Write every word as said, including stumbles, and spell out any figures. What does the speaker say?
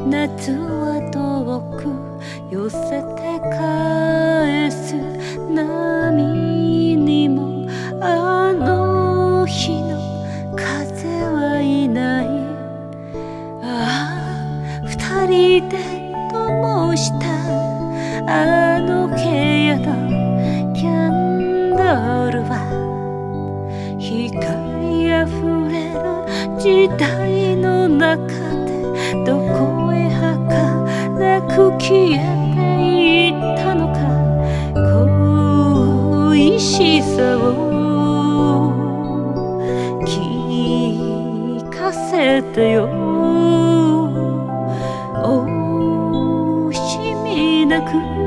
夏は遠く寄せて返す波にもあの日の風はいない。ああ二人で灯したあの部屋のキャンドルは光あふれる時代の中でどこへ儚く消えていったのか。恋しさを聞かせてよ。惜しみなく